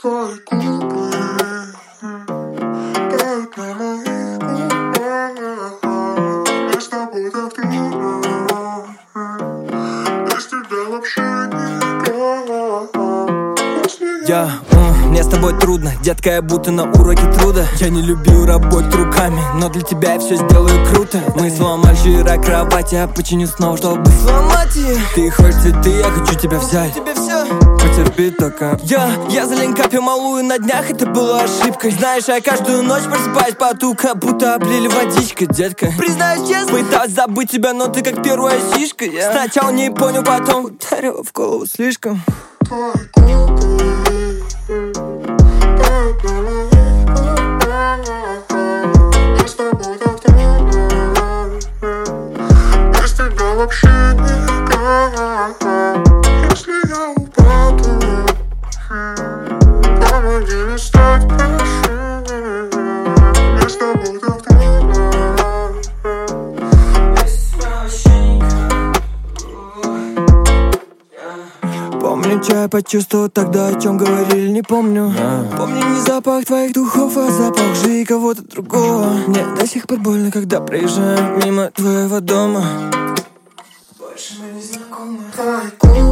Твои губы тают на моих губах. Мне с тобой так трудно, без тебя вообще никак. Мне с тобой трудно, детка, я будто на уроке труда. Я не любил работать руками, но для тебя я все сделаю круто. Мы сломали вчера кровать, я починю снова, чтобы сломать ее. Ты хочешь цветы, я хочу тебя взять. Потерпи только. Я за линкапе малую на днях, это была ошибкой. Знаешь, я каждую ночь просыпаюсь поту, как будто облили водичкой, детка. Признаюсь честно, пытаюсь забыть тебя, но ты как первая сишка. Сначала не понял, потом ударил в голову слишком. Твои губы тают на моих губах. Мне с тобой так трудно, без тебя вообще никак. Если я упаду, помоги не стать, прошу. Мне с тобой так трудно. Помню, что я почувствовал тогда, о чем говорили, не помню. Помню не запах твоих духов, а запах лжи кого-то другого. Мне до сих пор больно, когда проезжаю мимо твоего дома. Больше мы не знакомы. Твои губы